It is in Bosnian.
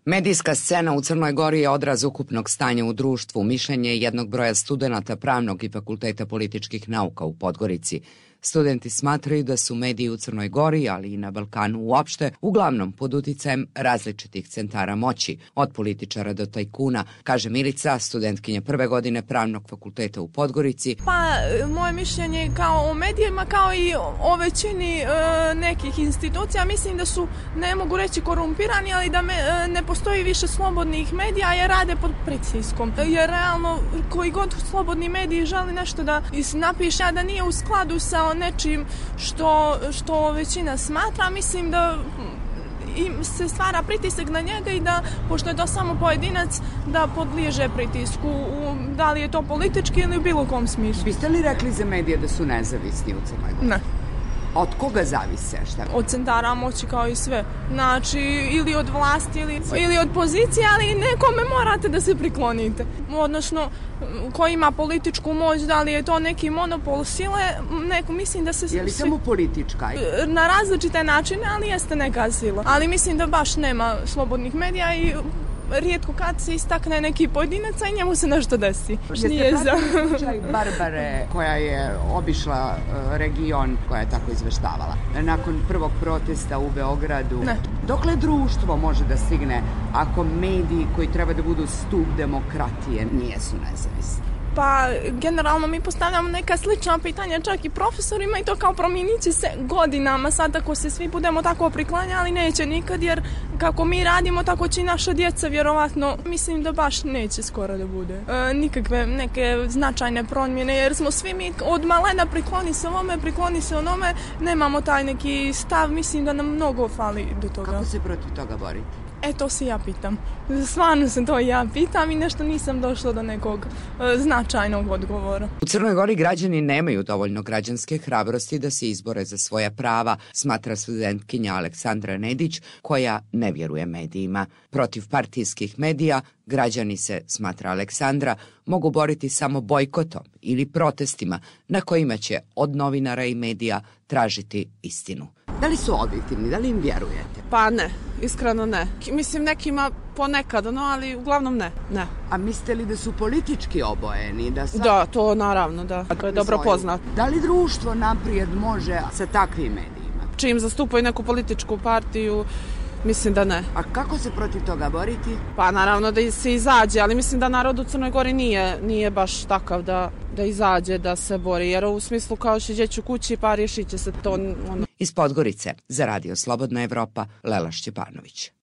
Medijska scena u Crnoj Gori je odraz ukupnog stanja u društvu, mišljenje jednog broja studenata Pravnog i Fakulteta političkih nauka u Podgorici. Studenti smatraju da su mediji u Crnoj Gori, ali i na Balkanu uopšte, uglavnom pod uticajem različitih centara moći, od političara do tajkuna, kaže Milica, studentkinja prve godine Pravnog fakulteta u Podgorici. Pa, moje mišljenje kao o medijima, kao i o većini nekih institucija, mislim da su, ne mogu reći korumpirani, ali da ne postoji više slobodnih medija jer rade pod pritiskom. Jer realno, koji god slobodni mediji želi nešto da napiše, a da nije u skladu sa nečim što većina smatra, mislim da se stvara pritisak na njega i da, pošto je to samo pojedinac, da podliježe pritisku, da li je to politički ili u bilo kom smislu. Biste li rekli za medije da su nezavisni u Crnoj Gori? Ne. Od koga zavise? Šta? Od centara moći kao i sve. Znači, ili od vlasti, ili od pozicije, ali nekome morate da se priklonite. Odnosno, ko ima političku moć, da li je to neki monopol sile, mislim da se... Je li samo politička? Na različite načine, ali jeste neka sila. Ali mislim da baš nema slobodnih medija i rijetko kad se istakne neki pojedinac, a i njemu se nešto desi. Jeste pratili slučaj Barbare koja je obišla region, koja je tako izveštavala? Nakon prvog protesta u Beogradu. Ne. Dokle društvo može da stigne ako mediji koji treba da budu stup demokratije nijesu nezavisni? Pa, generalno mi postavljamo neka slična pitanja čak i profesorima i to kao promijenit će se godinama. Sad ako se svi budemo tako priklanjali, neće nikad, jer kako mi radimo, tako će i naša djeca vjerovatno. Mislim da baš neće skoro da bude nikakve neke značajne promjene, jer smo svi mi od malena prikloni se ovome, prikloni se onome, nemamo taj neki stav, mislim da nam mnogo fali do toga. Kako se protiv toga boriti? To se ja pitam. Stvarno se to ja pitam i nešto nisam došla do nekog značajnog odgovora. U Crnoj Gori građani nemaju dovoljno građanske hrabrosti da se izbore za svoja prava, smatra studentkinja Aleksandra Nedić, koja ne vjeruje medijima. Protiv partijskih medija građani se, smatra Aleksandra, mogu boriti samo bojkotom ili protestima na kojima će od novinara i medija tražiti istinu. Da li su objektivni, da li im vjerujete? Pa ne, iskreno ne. Mislim nekima ponekad, ali uglavnom ne. A mislite li da su politički obojeni? Da, to naravno, da. To je dobro poznato. Da li društvo naprijed može sa takvim medijima? Čim zastupaju neku političku partiju, mislim da ne. A kako se protiv toga boriti? Pa naravno da se izađe, ali mislim da narod u Crnoj Gori nije baš takav da izađe, da se bori. Jer u smislu kao šiđeću kući pa rješit će se to. Iz Podgorice za Radio Slobodna Evropa, Lela Šćepanović.